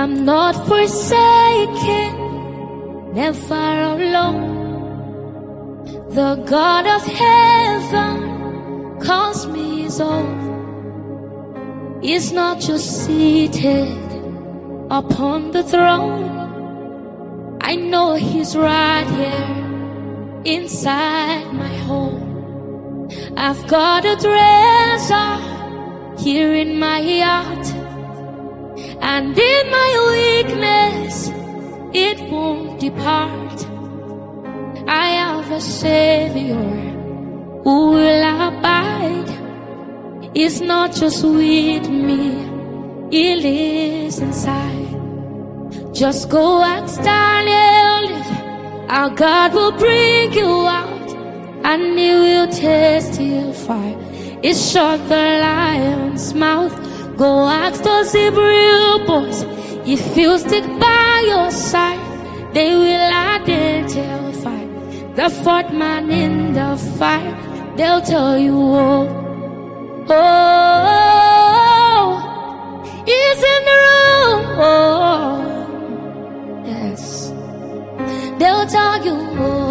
I'm not forsaken, never alone. The God of heaven calls me his own. He's not just seated upon the throne. I know he's right here inside my home. I've got a treasure here in my heart, and in my weakness it won't depart. I have a Savior who will abide. He's not just with me, he lives inside. Just go ask Daniel if our God will bring you out, and he will testify. He shut the lion's mouth. Go ask those Hebrew boys if you stick by your side, they will identify the fourth man in the fire. They'll tell you, oh, oh, he's in the room. Oh, yes. They'll tell you,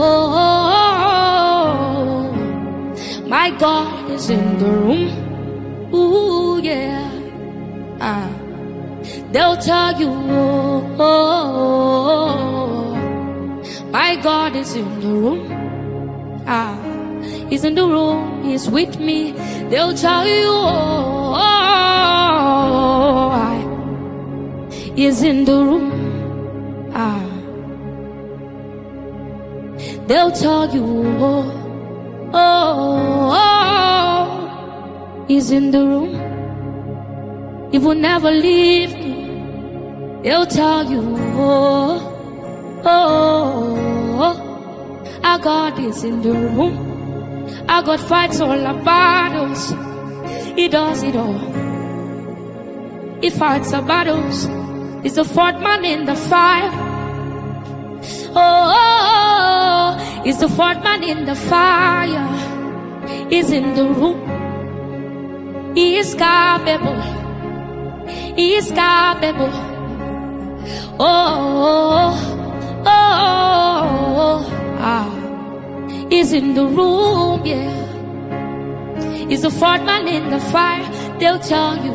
oh, my God is in the room. Ooh, yeah. They'll tell you, oh, my God is in the room. He's in the room, he's with me. They'll tell you, oh, he's in the room. They'll tell you, oh, he's in the room. He will never leave you. They'll tell you, oh, our God is in the room. Our God fights all our battles. He does it all. He fights our battles. He's the fourth man in the fire. Oh, he's the fourth man in the fire. He's in the room. He is capable. He is capable. Oh, he's in the room, yeah. He's the fourth man in the fire. They'll tell you,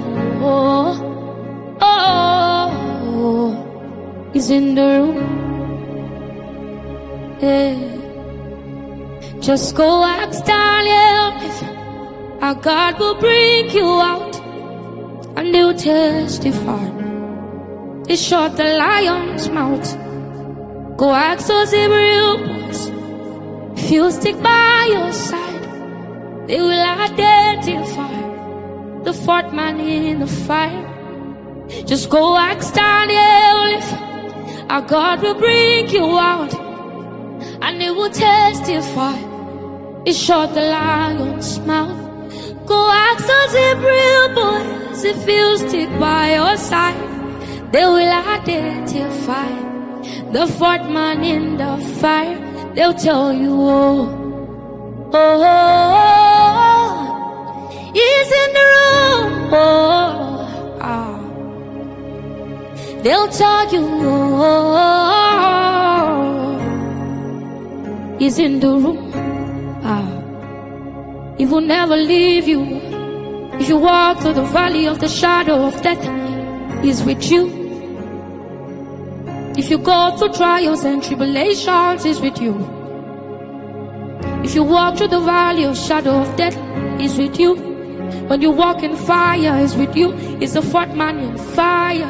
he's in the room, yeah. Just go ask Daniel if our God will bring you out, and they'll testify. He shut the lion's mouth. Go ask those Hebrew boys if you stick by your side, they will identify the fourth man in the fire. Just go ask Daniel if our God will bring you out, and he will testify. He shut the lion's mouth. Go ask those Hebrew boys if you stick by your side, they will identify the fourth man in the fire. They'll tell you, he's in the room. They'll tell you, he's in the room. He will never leave you. If you walk through the valley of the shadow of death, he's with you. If you go through trials and tribulations, he's with you. If you walk through the valley of shadow of death, he's with you. When you walk in fire, he's with you. He's the fourth man in fire.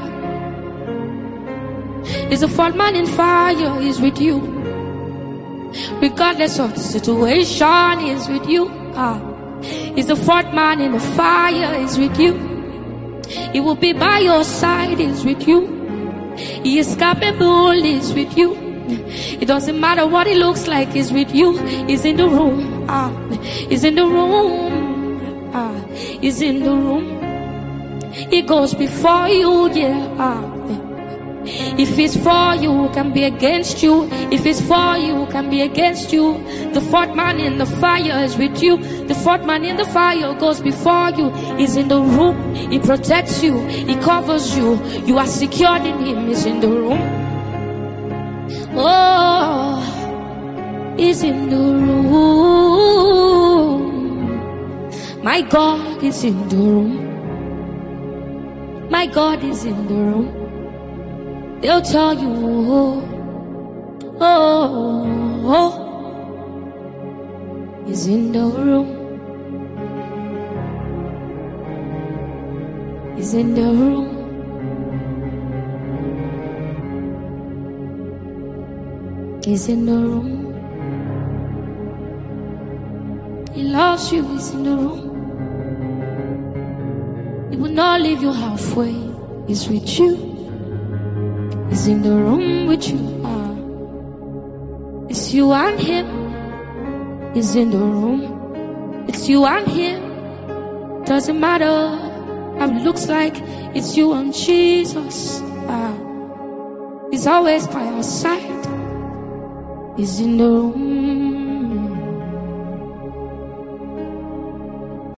He's the fourth man in fire, he's with you. Regardless of the situation, he's with you. He's the fourth man in the fire, he's with you. He will be by your side, he's with you. He is capable, he's with you. It doesn't matter what it looks like, he's with you. He's in the room. He's in the room. He's in the room. He goes before you, yeah. If it's for you, who can be against you? If it's for you, who can be against you? The fourth man in the fire is with you. The fourth man in the fire goes before you. He's in the room. He protects you. He covers you. You are secured in him. He's in the room. Oh, he's in the room. My God is in the room. My God is in the room. They'll tell you, oh, he's in the room. He's in the room. He's in the room. He loves you. He's in the room. He will not leave you halfway. He's with you. He's in the room with you. It's you and him. He's in the room. It's you and him. Doesn't matter how it looks like. It's you and Jesus. He's always by our side. He's in the room.